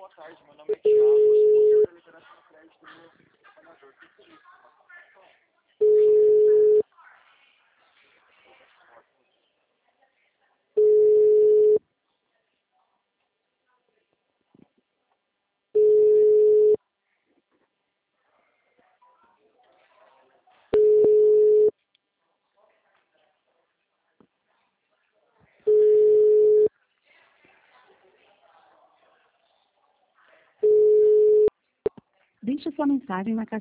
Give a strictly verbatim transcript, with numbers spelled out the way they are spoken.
boa tarde. Meu nome é Thiago. Eu sou da liberação de crédito no senador. O que que é isso? Deixe sua mensagem na caixa